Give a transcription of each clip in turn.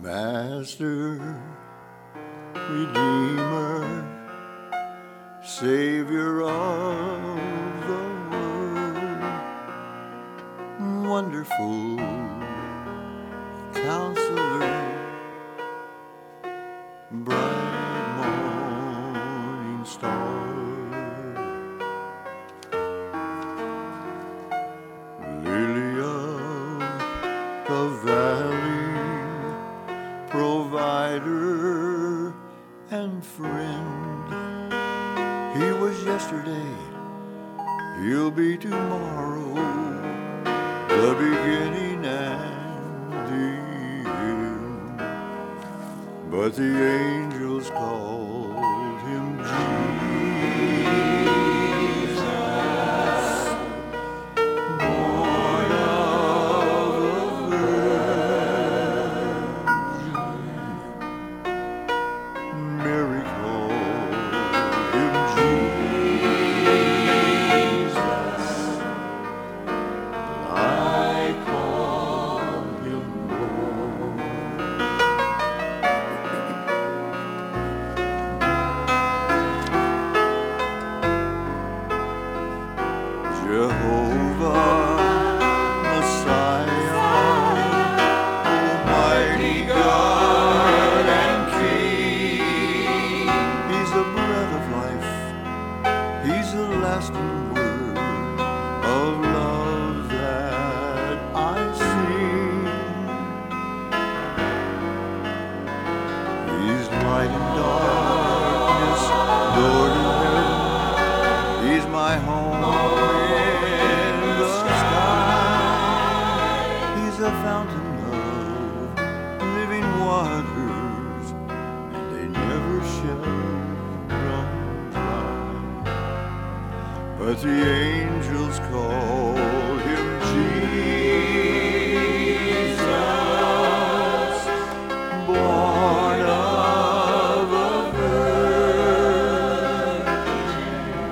Master, Redeemer, Savior of the world, wonderful Counselor, bright morning star, lily of the valley, provider and friend. He was yesterday, he'll be tomorrow, the beginning and the end. But the angels called him Jesus, born of a virgin. Mary called him Jesus, I call him Lord. Jehovah, Messiah, Almighty God and King. He's the breath of life, he's the lasting word of love that I sing. He's light in darkness, door to heaven, he's my home in the sky. He's a fountain of living waters, and they never shall run dry. But the angels call him Jesus, born of a virgin.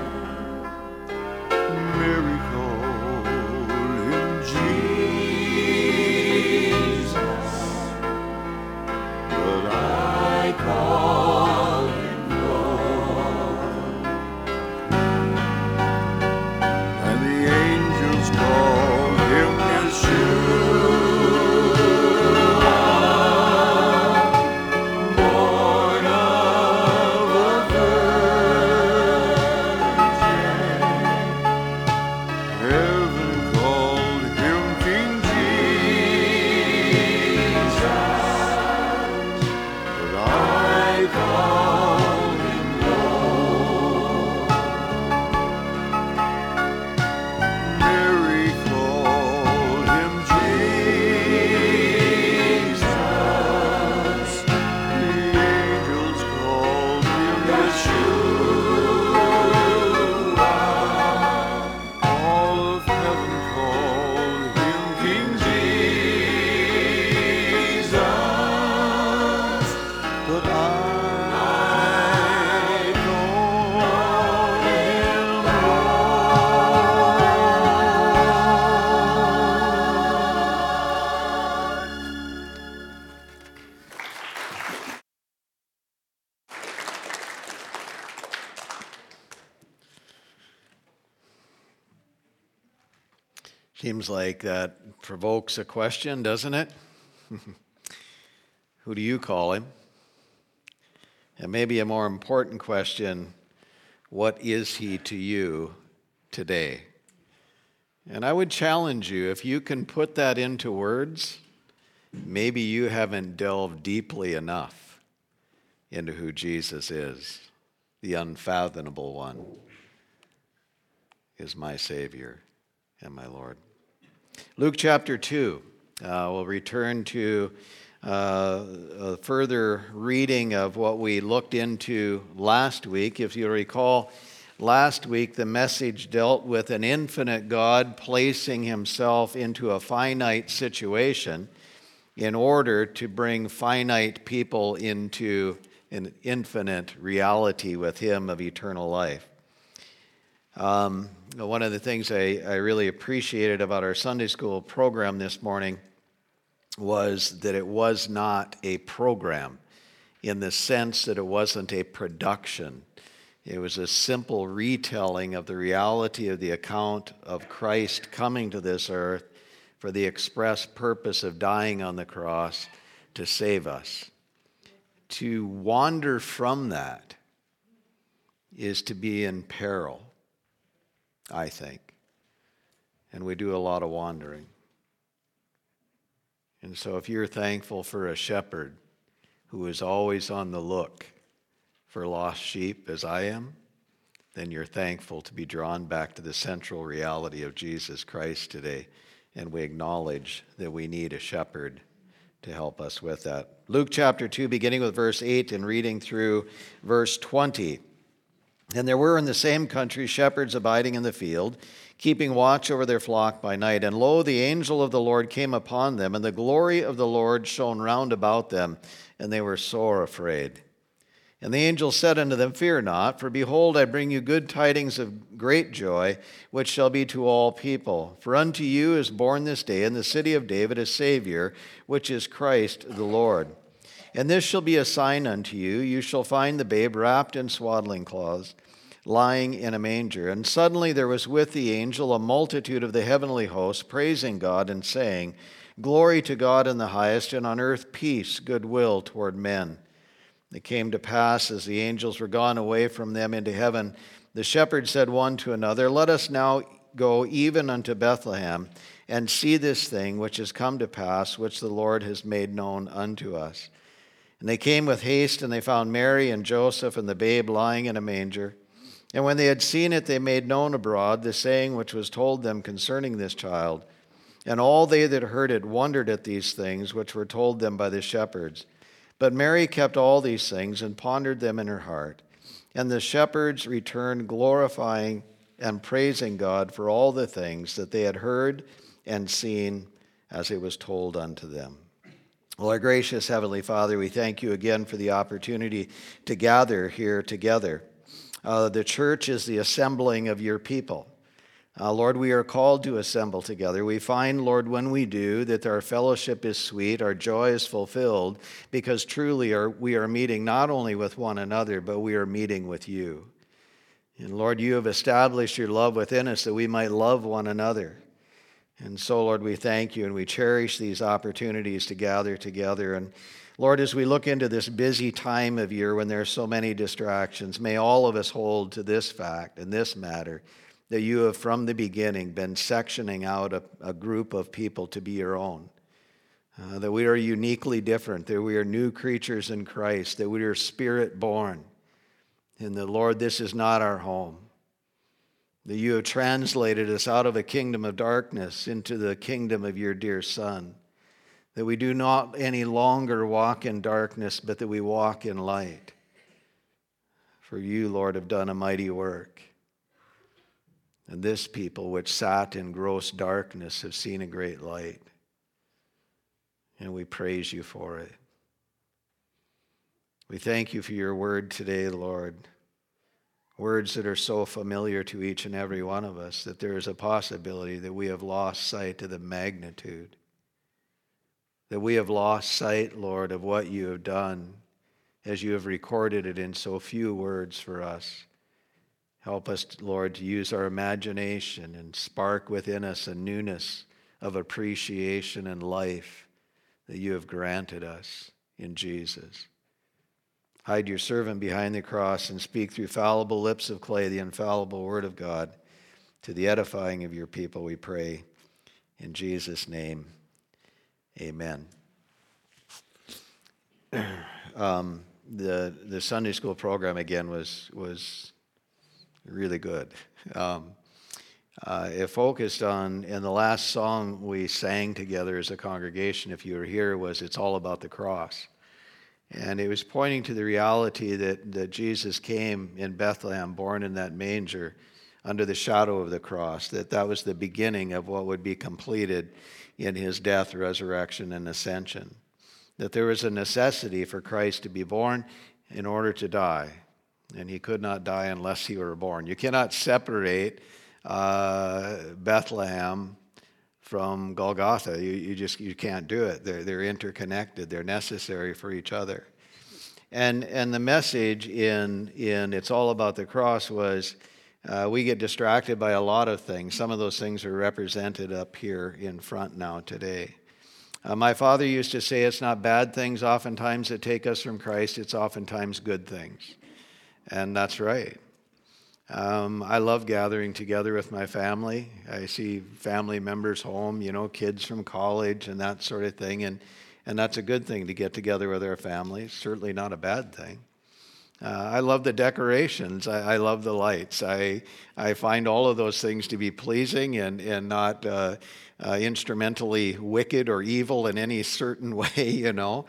Mary called him Jesus, but I call him Lord. And the angels called him Yeshua, born of a virgin. Heaven called him King Jesus, but I call him Lord. Mary called him Jesus, the angels called him Yeshua, all of heaven called him King Jesus, but I call him Seems like that provokes a question, doesn't it? Who do you call him? And maybe a more important question, what is he to you today? And I would challenge you, if you can put that into words, maybe you haven't delved deeply enough into who Jesus is. The unfathomable one is my Savior and my Lord. Luke chapter 2. We'll return to a further reading of what we looked into last week. If you recall, last week the message dealt with an infinite God placing himself into a finite situation in order to bring finite people into an infinite reality with him of eternal life. One of the things I really appreciated about our Sunday school program this morning was that it was not a program in the sense that it wasn't a production. It was a simple retelling of the reality of the account of Christ coming to this earth for the express purpose of dying on the cross to save us. To wander from that is to be in peril, I think. And we do a lot of wandering. And so if you're thankful for a shepherd who is always on the look for lost sheep, as I am, then you're thankful to be drawn back to the central reality of Jesus Christ today. And we acknowledge that we need a shepherd to help us with that. Luke chapter 2, beginning with verse 8 and reading through verse 20. And there were in the same country shepherds abiding in the field, keeping watch over their flock by night. And lo, the angel of the Lord came upon them, and the glory of the Lord shone round about them, and they were sore afraid. And the angel said unto them, Fear not, for behold, I bring you good tidings of great joy, which shall be to all people. For unto you is born this day in the city of David a Savior, which is Christ the Lord. And this shall be a sign unto you. You shall find the babe wrapped in swaddling cloths, lying in a manger. And suddenly there was with the angel a multitude of the heavenly host, praising God and saying, Glory to God in the highest, and on earth peace, goodwill toward men. It came to pass, as the angels were gone away from them into heaven, the shepherds said one to another, Let us now go even unto Bethlehem, and see this thing which is come to pass, which the Lord has made known unto us. And they came with haste, and they found Mary and Joseph and the babe lying in a manger. And when they had seen it, they made known abroad the saying which was told them concerning this child. And all they that heard it wondered at these things which were told them by the shepherds. But Mary kept all these things and pondered them in her heart. And the shepherds returned, glorifying and praising God for all the things that they had heard and seen as it was told unto them. Well, our gracious Heavenly Father, we thank you again for the opportunity to gather here together. The church is the assembling of your people. Lord, we are called to assemble together. We find, Lord, when we do, that our fellowship is sweet, our joy is fulfilled, because truly we are meeting not only with one another, but we are meeting with you. And Lord, you have established your love within us that we might love one another. And so, Lord, we thank you and we cherish these opportunities to gather together. And Lord, as we look into this busy time of year when there are so many distractions, may all of us hold to this fact and this matter, that you have from the beginning been sectioning out a group of people to be your own, that we are uniquely different, that we are new creatures in Christ, that we are spirit-born, and that, Lord, this is not our home, that you have translated us out of a kingdom of darkness into the kingdom of your dear Son, that we do not any longer walk in darkness, but that we walk in light. For you, Lord, have done a mighty work. And this people which sat in gross darkness have seen a great light. And we praise you for it. We thank you for your word today, Lord. Words that are so familiar to each and every one of us that there is a possibility that we have lost sight of the magnitude. That we have lost sight, Lord, of what you have done as you have recorded it in so few words for us. Help us, Lord, to use our imagination and spark within us a newness of appreciation and life that you have granted us in Jesus. Hide your servant behind the cross and speak through fallible lips of clay the infallible word of God to the edifying of your people, we pray. In Jesus' name, amen. The Sunday school program again was really good. It focused on, and the last song we sang together as a congregation, if you were here, was It's All About the Cross. And it was pointing to the reality that Jesus came in Bethlehem, born in that manger, under the shadow of the cross, that was the beginning of what would be completed in his death, resurrection, and ascension. That there was a necessity for Christ to be born in order to die. And he could not die unless he were born. You cannot separate Bethlehem from Golgotha. You can't do it. They're interconnected. They're necessary for each other. And the message in It's All About the Cross was we get distracted by a lot of things. Some of those things are represented up here in front now today. My father used to say it's not bad things oftentimes that take us from Christ, it's oftentimes good things. And that's right. I love gathering together with my family. I see family members home, kids from college and that sort of thing. And that's a good thing to get together with our families. Certainly not a bad thing. I love the decorations. I love the lights. I find all of those things to be pleasing and not instrumentally wicked or evil in any certain way,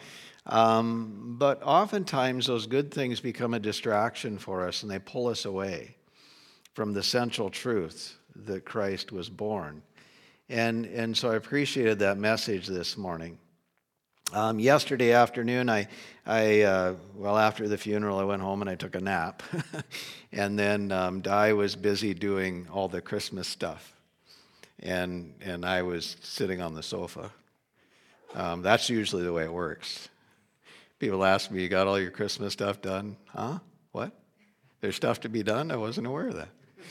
But oftentimes those good things become a distraction for us and they pull us away from the central truth that Christ was born. And so I appreciated that message this morning. Yesterday afternoon, after the funeral, I went home and I took a nap. And then Di was busy doing all the Christmas stuff. And I was sitting on the sofa. That's usually the way it works. People ask me, you got all your Christmas stuff done? Huh? What? There's stuff to be done? I wasn't aware of that.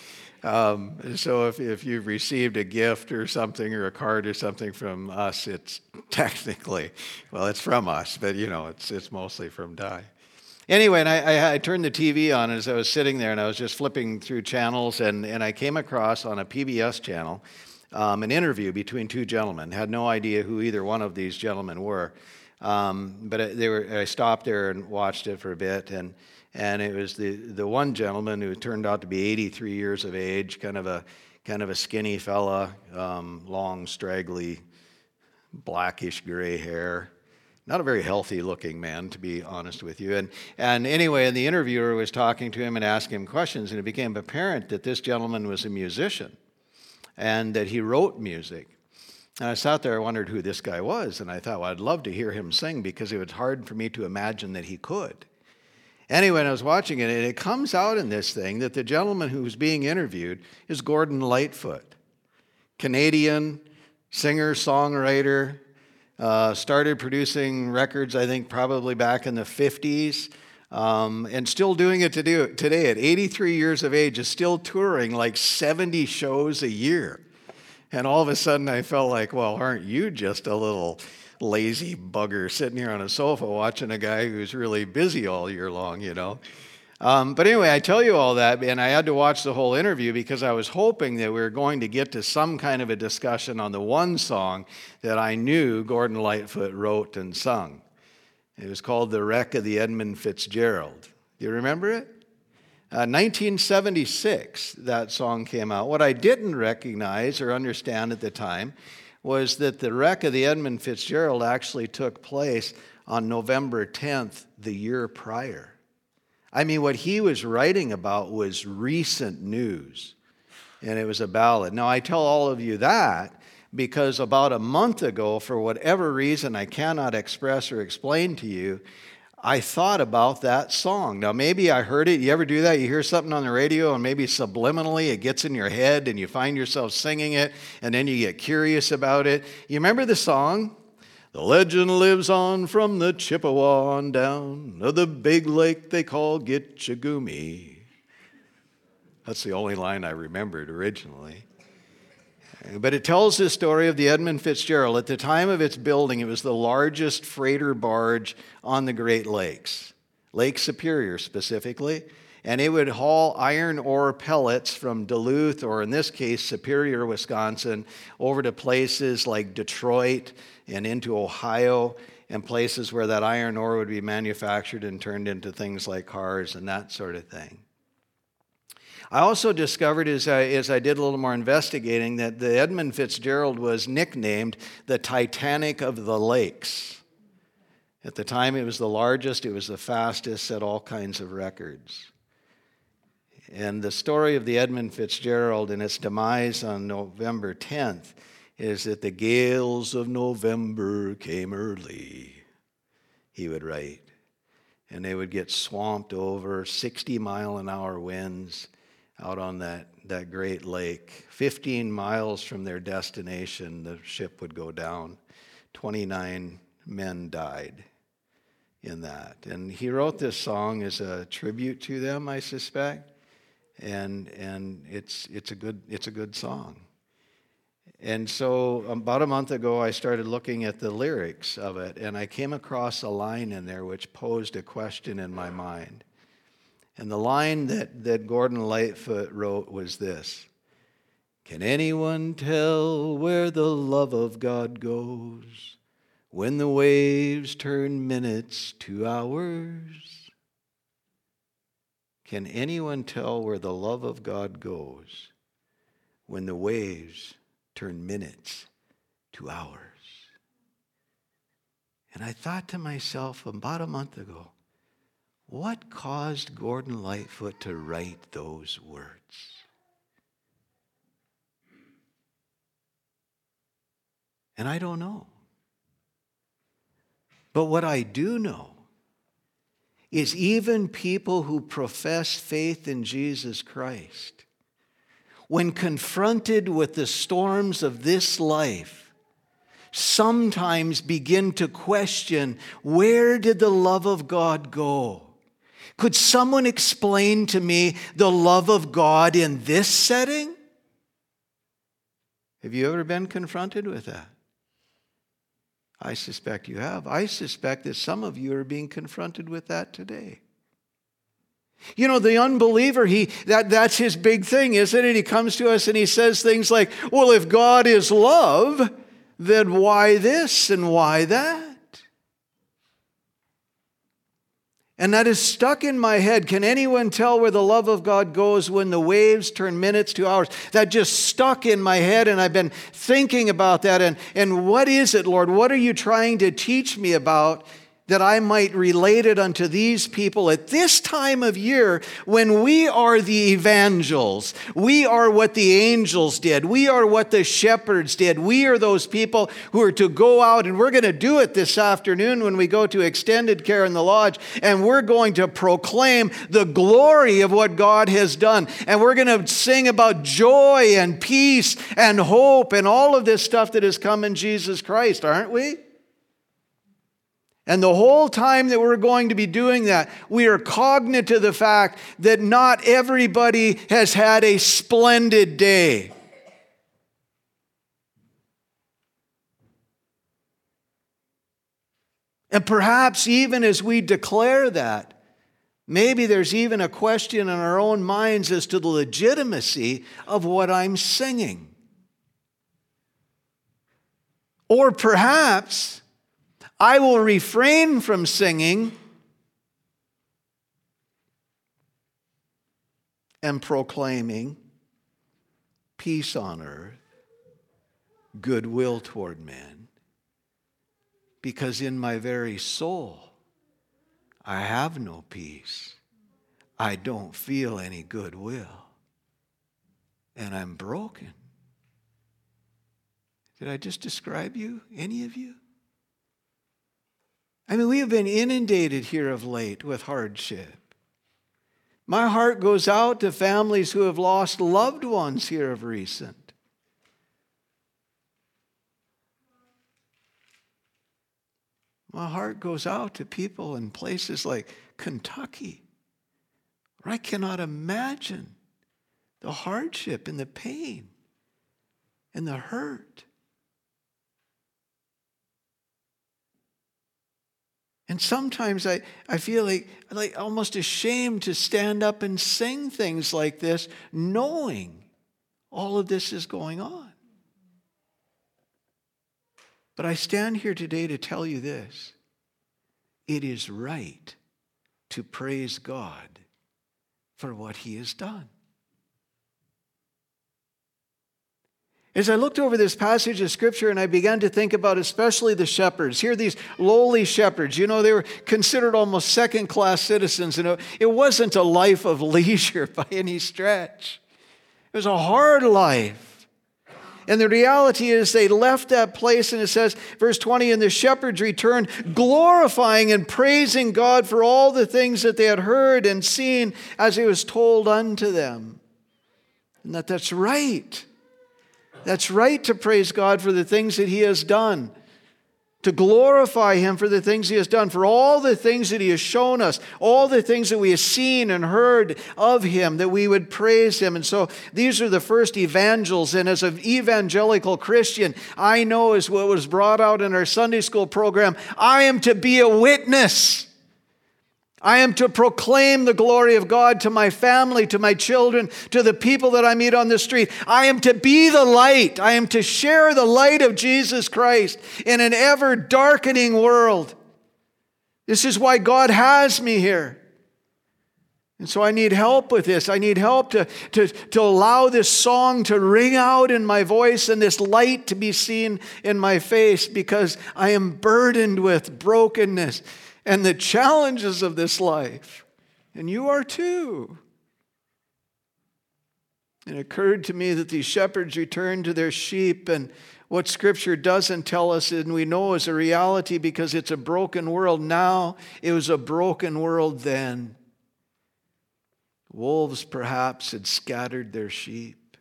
So if you've received a gift or something or a card or something from us, it's technically, it's from us, but it's mostly from Di. Anyway, and I turned the TV on as I was sitting there and I was just flipping through channels and I came across on a PBS channel an interview between two gentlemen. Had no idea who either one of these gentlemen were. But I stopped there and watched it for a bit and it was the one gentleman who turned out to be 83 years of age, kind of a skinny fella, long, straggly, blackish gray hair. Not a very healthy looking man, to be honest with you. And anyway, the interviewer was talking to him and asking him questions, and it became apparent that this gentleman was a musician and that he wrote music. And I sat there, I wondered who this guy was, and I thought, I'd love to hear him sing because it was hard for me to imagine that he could. Anyway, when I was watching it, and it comes out in this thing that the gentleman who's being interviewed is Gordon Lightfoot, Canadian singer, songwriter, started producing records, I think, probably back in the 50s, and still doing it today at 83 years of age, is still touring like 70 shows a year. And all of a sudden I felt like, aren't you just a little lazy bugger sitting here on a sofa watching a guy who's really busy all year long, But anyway, I tell you all that, and I had to watch the whole interview because I was hoping that we were going to get to some kind of a discussion on the one song that I knew Gordon Lightfoot wrote and sung. It was called The Wreck of the Edmund Fitzgerald. Do you remember it? 1976, that song came out. What I didn't recognize or understand at the time was that the wreck of the Edmund Fitzgerald actually took place on November 10th, the year prior. I mean, what he was writing about was recent news, and it was a ballad. Now, I tell all of you that because about a month ago, for whatever reason I cannot express or explain to you, I thought about that song. Now, maybe I heard it. You ever do that? You hear something on the radio and maybe subliminally it gets in your head and you find yourself singing it and then you get curious about it. You remember the song? The legend lives on from the Chippewa on down of the big lake they call Gitchagumi. That's the only line I remembered originally. But it tells the story of the Edmund Fitzgerald. At the time of its building, it was the largest freighter barge on the Great Lakes, Lake Superior specifically, and it would haul iron ore pellets from Duluth, or in this case, Superior, Wisconsin, over to places like Detroit and into Ohio, and places where that iron ore would be manufactured and turned into things like cars and that sort of thing. I also discovered as I did a little more investigating that the Edmund Fitzgerald was nicknamed the Titanic of the Lakes. At the time, it was the largest, it was the fastest, set all kinds of records. And the story of the Edmund Fitzgerald and its demise on November 10th is that the gales of November came early, he would write. And they would get swamped over 60-mile-an-hour winds. out on that great lake. 15 miles from their destination, the ship would go down. 29 men died in that. And he wrote this song as a tribute to them, I suspect. And it's a good song. And so about a month ago, I started looking at the lyrics of it, and I came across a line in there which posed a question in my mind. And the line that Gordon Lightfoot wrote was this: "Can anyone tell where the love of God goes when the waves turn minutes to hours?" Can anyone tell where the love of God goes when the waves turn minutes to hours? And I thought to myself about a month ago, what caused Gordon Lightfoot to write those words? And I don't know. But what I do know is even people who profess faith in Jesus Christ, when confronted with the storms of this life, sometimes begin to question, where did the love of God go? Could someone explain to me the love of God in this setting? Have you ever been confronted with that? I suspect you have. I suspect that some of you are being confronted with that today. You know, the unbeliever, that's his big thing, isn't it? He comes to us and he says things like, well, if God is love, then why this and why that? And that is stuck in my head. Can anyone tell where the love of God goes when the waves turn minutes to hours? That just stuck in my head, and I've been thinking about that. And what is it, Lord? What are you trying to teach me about that I might relate it unto these people at this time of year when we are the evangels. We are what the angels did. We are what the shepherds did. We are those people who are to go out, and we're going to do it this afternoon when we go to extended care in the lodge, and we're going to proclaim the glory of what God has done. And we're going to sing about joy and peace and hope and all of this stuff that has come in Jesus Christ, aren't we? And the whole time that we're going to be doing that, we are cognizant of the fact that not everybody has had a splendid day. And perhaps even as we declare that, maybe there's even a question in our own minds as to the legitimacy of what I'm singing. Or perhaps I will refrain from singing and proclaiming peace on earth, goodwill toward men, because in my very soul, I have no peace. I don't feel any goodwill, and I'm broken. Did I just describe you, any of you? I mean, we have been inundated here of late with hardship. My heart goes out to families who have lost loved ones here of recent. My heart goes out to people in places like Kentucky, where I cannot imagine the hardship and the pain and the hurt. And sometimes I feel like almost ashamed to stand up and sing things like this, knowing all of this is going on. But I stand here today to tell you this. It is right to praise God for what He has done. As I looked over this passage of Scripture and I began to think about especially the shepherds. Here, these lowly shepherds, you know, they were considered almost second-class citizens. And it wasn't a life of leisure by any stretch. It was a hard life. And the reality is they left that place, and it says, verse 20, and the shepherds returned, glorifying and praising God for all the things that they had heard and seen as it was told unto them. And that's right. That's right to praise God for the things that He has done, to glorify Him for the things He has done, for all the things that He has shown us, all the things that we have seen and heard of Him, that we would praise Him. And so these are the first evangels. And as an evangelical Christian, I know, as what was brought out in our Sunday school program, I am to be a witness. I am to proclaim the glory of God to my family, to my children, to the people that I meet on the street. I am to be the light. I am to share the light of Jesus Christ in an ever darkening world. This is why God has me here. And so I need help with this. I need help to allow this song to ring out in my voice and this light to be seen in my face, because I am burdened with brokenness and the challenges of this life. And you are too. It occurred to me that these shepherds returned to their sheep, and what Scripture doesn't tell us, and we know is a reality because it's a broken world now, it was a broken world then. Wolves perhaps had scattered their sheep.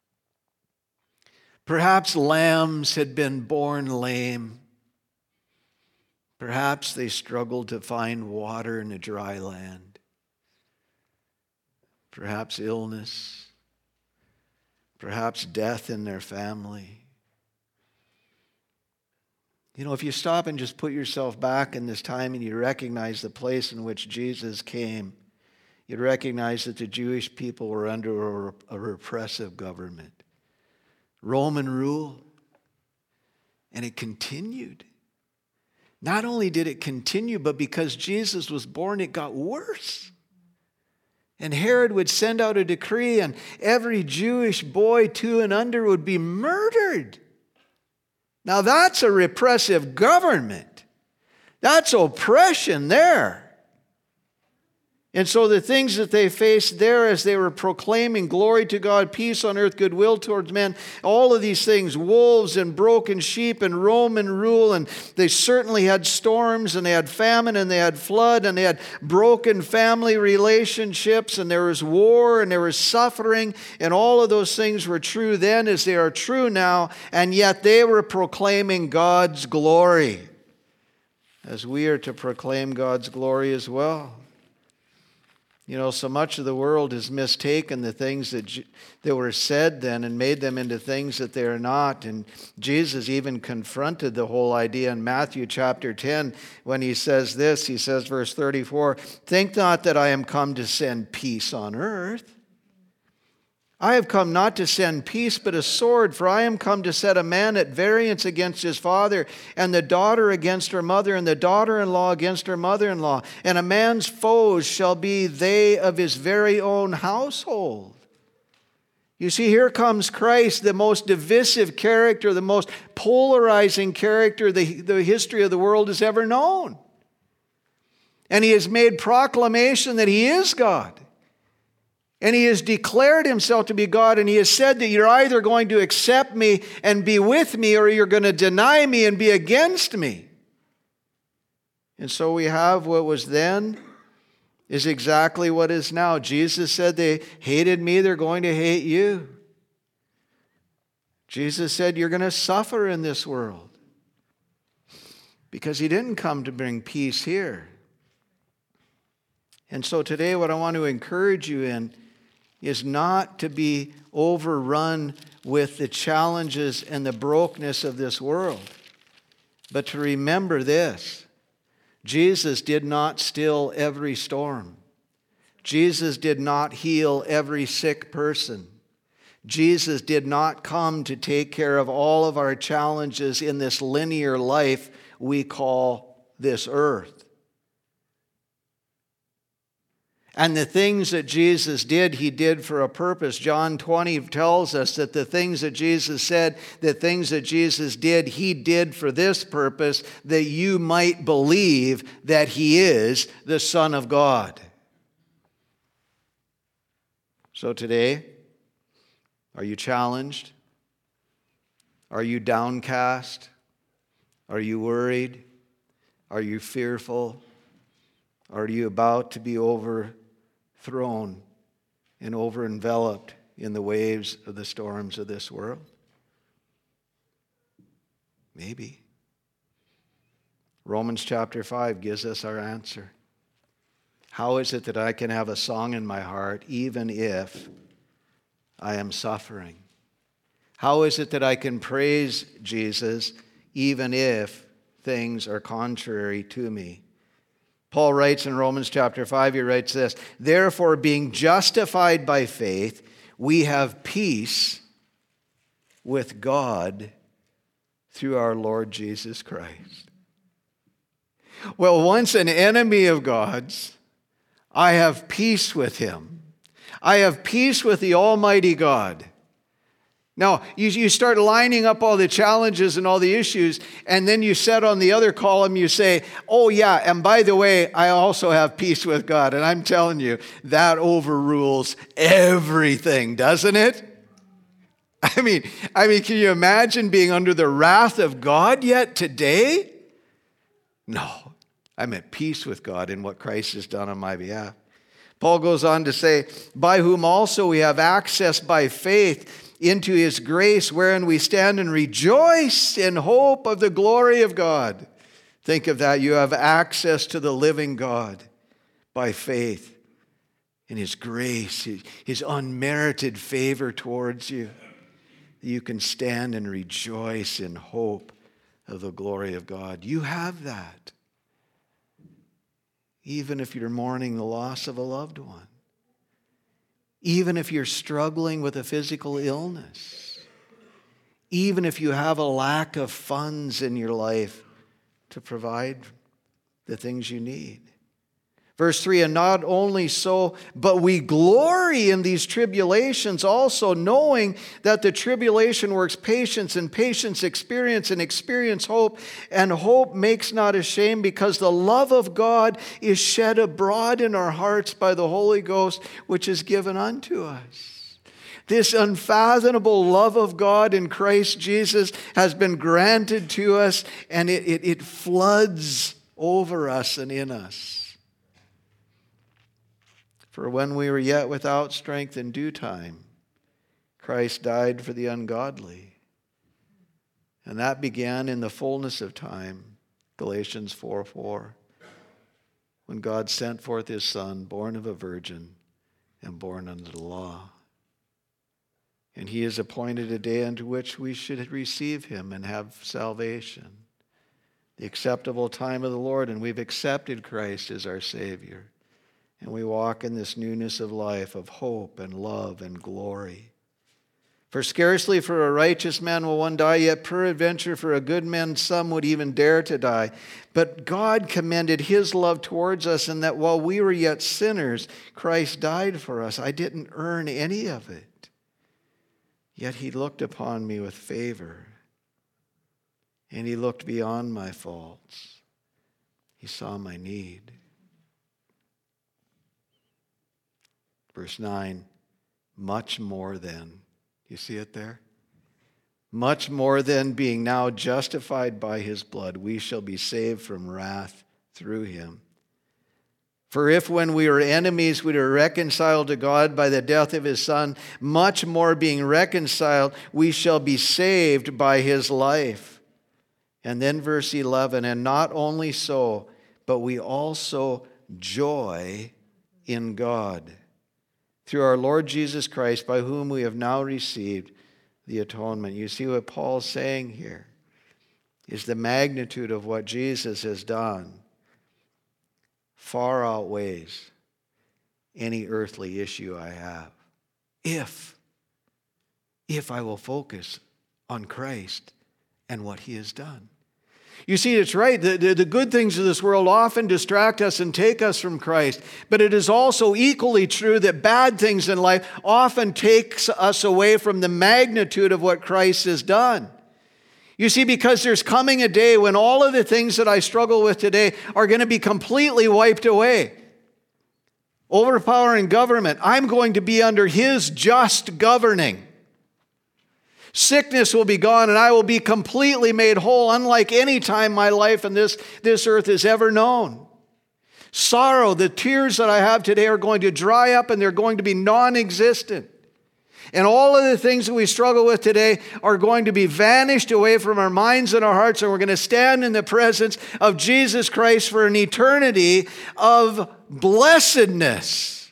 Perhaps lambs had been born lame. Perhaps they struggled to find water in a dry land. Perhaps illness. Perhaps death in their family. You know, if you stop and just put yourself back in this time and you recognize the place in which Jesus came, you'd recognize that the Jewish people were under a repressive government. Roman rule. And it continued. Not only did it continue, but because Jesus was born, it got worse. And Herod would send out a decree, and every Jewish boy 2 and under would be murdered. Now that's a repressive government. That's oppression there. And so the things that they faced there as they were proclaiming glory to God, peace on earth, goodwill towards men, all of these things, wolves and broken sheep and Roman rule, and they certainly had storms, and they had famine, and they had flood, and they had broken family relationships, and there was war, and there was suffering, and all of those things were true then as they are true now, and yet they were proclaiming God's glory, as we are to proclaim God's glory as well. You know, so much of the world has mistaken the things that were said then and made them into things that they are not. And Jesus even confronted the whole idea in Matthew chapter 10 when he says this. He says, verse 34, "Think not that I am come to send peace on earth. I have come not to send peace, but a sword, for I am come to set a man at variance against his father, and the daughter against her mother, and the daughter-in-law against her mother-in-law. And a man's foes shall be they of his very own household." You see, here comes Christ, the most divisive character, the most polarizing character the history of the world has ever known. And he has made proclamation that he is God. And he has declared himself to be God, and he has said that you're either going to accept me and be with me, or you're going to deny me and be against me. And so we have what was then is exactly what is now. Jesus said they hated me, they're going to hate you. Jesus said you're going to suffer in this world, because he didn't come to bring peace here. And so today what I want to encourage you in is not to be overrun with the challenges and the brokenness of this world, but to remember this: Jesus did not still every storm. Jesus did not heal every sick person. Jesus did not come to take care of all of our challenges in this linear life we call this earth. And the things that Jesus did, he did for a purpose. John 20 tells us that the things that Jesus said, the things that Jesus did, he did for this purpose, that you might believe that he is the Son of God. So today, are you challenged? Are you downcast? Are you worried? Are you fearful? Are you about to be overthrown and over-enveloped in the waves of the storms of this world? Maybe. Romans chapter 5 gives us our answer. How is it that I can have a song in my heart even if I am suffering? How is it that I can praise Jesus even if things are contrary to me? Paul writes in Romans chapter 5, he writes this, therefore, being justified by faith, we have peace with God through our Lord Jesus Christ. Well, once an enemy of God's, I have peace with him. I have peace with the Almighty God. Now, you start lining up all the challenges and all the issues, and then you set on the other column, you say, oh yeah, and by the way, I also have peace with God. And I'm telling you, that overrules everything, doesn't it? I mean, can you imagine being under the wrath of God yet today? No, I'm at peace with God in what Christ has done on my behalf. Paul goes on to say, by whom also we have access by faith into his grace, wherein we stand and rejoice in hope of the glory of God. Think of that. You have access to the living God by faith in his grace, his unmerited favor towards you. You can stand and rejoice in hope of the glory of God. You have that. Even if you're mourning the loss of a loved one. Even if you're struggling with a physical illness. Even if you have a lack of funds in your life to provide the things you need. Verse 3, and not only so, but we glory in these tribulations also, knowing that the tribulation works patience, and patience experience, and experience hope, and hope makes not ashamed, because the love of God is shed abroad in our hearts by the Holy Ghost, which is given unto us. This unfathomable love of God in Christ Jesus has been granted to us, and it floods over us and in us. For when we were yet without strength, in due time, Christ died for the ungodly. And that began in the fullness of time, Galatians 4:4, when God sent forth his Son, born of a virgin and born under the law. And he has appointed a day unto which we should receive him and have salvation, the acceptable time of the Lord, and we've accepted Christ as our Savior. And we walk in this newness of life, of hope and love and glory. For scarcely for a righteous man will one die, yet peradventure for a good man some would even dare to die. But God commended his love towards us, in that while we were yet sinners, Christ died for us. I didn't earn any of it. Yet he looked upon me with favor. And he looked beyond my faults. He saw my need. Verse 9, much more than. You see it there? Much more than, being now justified by his blood, we shall be saved from wrath through him. For if when we were enemies we were reconciled to God by the death of his Son, much more being reconciled, we shall be saved by his life. And then verse 11, and not only so, but we also joy in God, through our Lord Jesus Christ, by whom we have now received the atonement. You see what Paul's saying here is the magnitude of what Jesus has done far outweighs any earthly issue I have. If I will focus on Christ and what he has done. You see, it's right. The good things of this world often distract us and take us from Christ. But it is also equally true that bad things in life often takes us away from the magnitude of what Christ has done. You see, because there's coming a day when all of the things that I struggle with today are going to be completely wiped away. Overpowering government. I'm going to be under his just governing. Sickness will be gone, and I will be completely made whole, unlike any time my life in this earth has ever known. Sorrow, the tears that I have today are going to dry up, and they're going to be non-existent. And all of the things that we struggle with today are going to be vanished away from our minds and our hearts, and we're going to stand in the presence of Jesus Christ for an eternity of blessedness.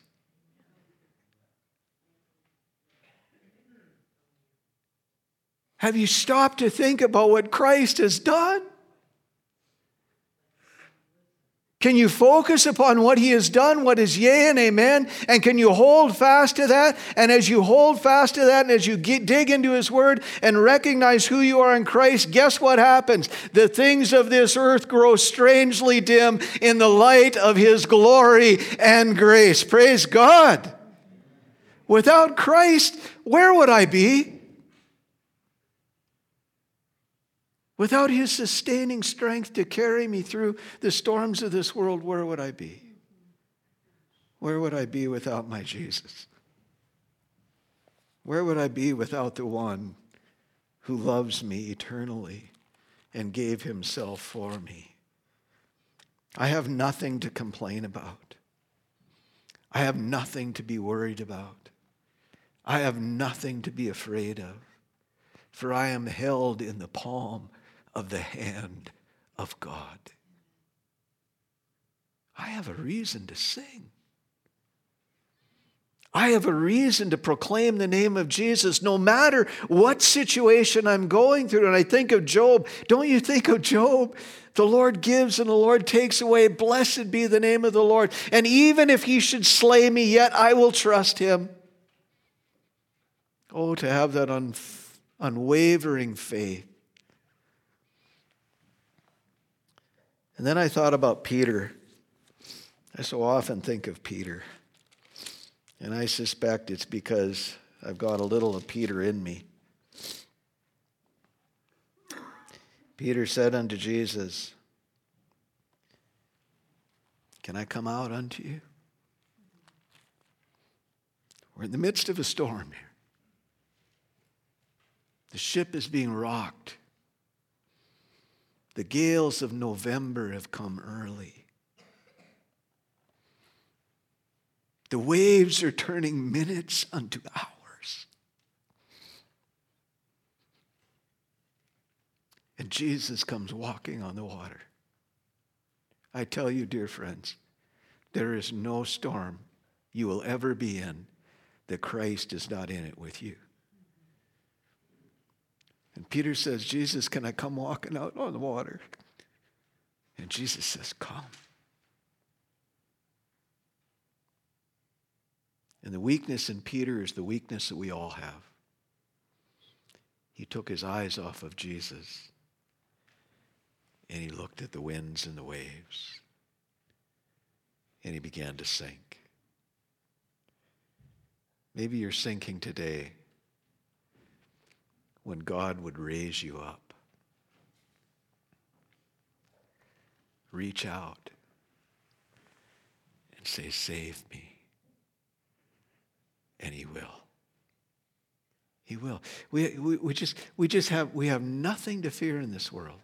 Have you stopped to think about what Christ has done? Can you focus upon what he has done, what is yea and amen, and can you hold fast to that? And as you hold fast to that, and as you dig into his word and recognize who you are in Christ, guess what happens? The things of this earth grow strangely dim in the light of his glory and grace. Praise God. Without Christ, where would I be? Without his sustaining strength to carry me through the storms of this world, where would I be? Where would I be without my Jesus? Where would I be without the one who loves me eternally and gave himself for me? I have nothing to complain about. I have nothing to be worried about. I have nothing to be afraid of, for I am held in the palm of the hand of God. I have a reason to sing. I have a reason to proclaim the name of Jesus no matter what situation I'm going through. And I think of Job. Don't you think of Job? The Lord gives and the Lord takes away. Blessed be the name of the Lord. And even if he should slay me, yet I will trust him. Oh, to have that unwavering faith. And then I thought about Peter. I so often think of Peter. And I suspect it's because I've got a little of Peter in me. Peter said unto Jesus, "Can I come out unto you?" We're in the midst of a storm here. The ship is being rocked. The gales of November have come early. The waves are turning minutes unto hours. And Jesus comes walking on the water. I tell you, dear friends, there is no storm you will ever be in that Christ is not in it with you. And Peter says, "Jesus, can I come walking out on the water?" And Jesus says, "Come." And the weakness in Peter is the weakness that we all have. He took his eyes off of Jesus and he looked at the winds and the waves and he began to sink. Maybe you're sinking today when God would raise you up. Reach out and say, "Save me." And he will. He will. We have nothing to fear in this world.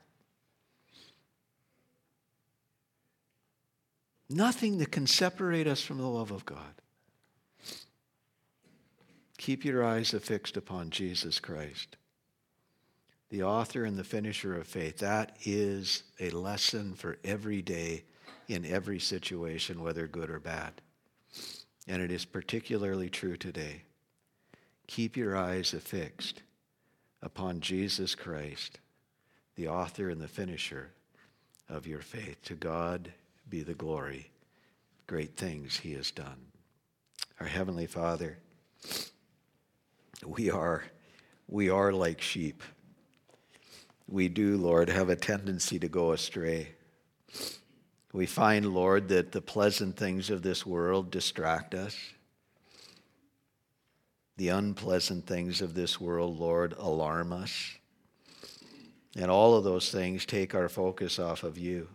Nothing that can separate us from the love of God. Keep your eyes affixed upon Jesus Christ, the author and the finisher of faith. That is a lesson for every day in every situation, whether good or bad. And it is particularly true today. Keep your eyes affixed upon Jesus Christ, the author and the finisher of your faith. To God be the glory. Great things he has done. Our Heavenly Father, we are like sheep. We do, Lord, have a tendency to go astray. We find, Lord, that the pleasant things of this world distract us. The unpleasant things of this world, Lord, alarm us. And all of those things take our focus off of you.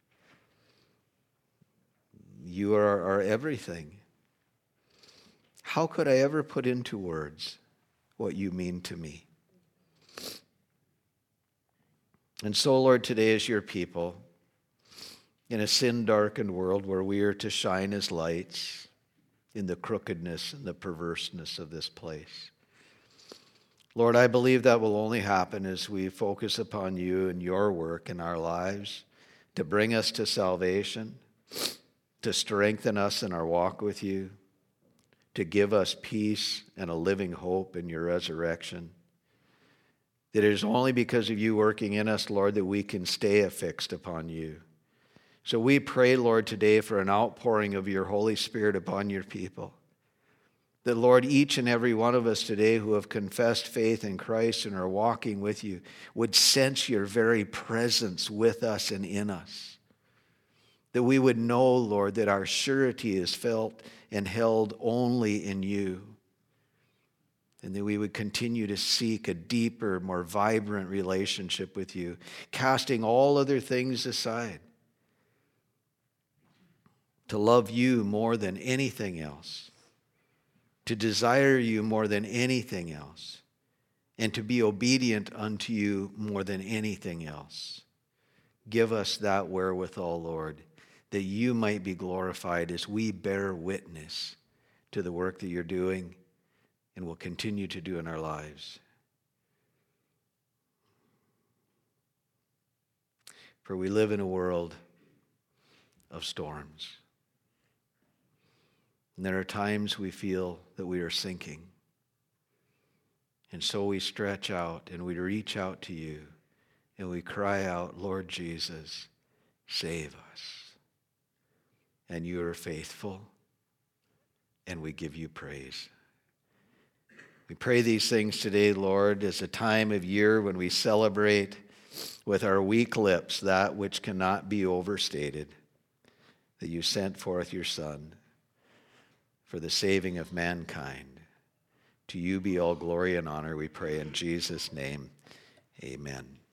You are our everything. How could I ever put into words what you mean to me? And so, Lord, today as your people, in a sin-darkened world where we are to shine as lights in the crookedness and the perverseness of this place, Lord, I believe that will only happen as we focus upon you and your work in our lives to bring us to salvation, to strengthen us in our walk with you, to give us peace and a living hope in your resurrection. That it is only because of you working in us, Lord, that we can stay affixed upon you. So we pray, Lord, today for an outpouring of your Holy Spirit upon your people. That, Lord, each and every one of us today who have confessed faith in Christ and are walking with you would sense your very presence with us and in us. That we would know, Lord, that our surety is felt and held only in you. And that we would continue to seek a deeper, more vibrant relationship with you, casting all other things aside, to love you more than anything else, to desire you more than anything else, and to be obedient unto you more than anything else. Give us that wherewithal, Lord, that you might be glorified as we bear witness to the work that you're doing and will continue to do in our lives. For we live in a world of storms. And there are times we feel that we are sinking. And so we stretch out and we reach out to you and we cry out, Lord Jesus, save us. And you are faithful, and we give you praise. We pray these things today, Lord, as a time of year when we celebrate with our weak lips that which cannot be overstated, that you sent forth your Son for the saving of mankind. To you be all glory and honor, we pray in Jesus' name. Amen.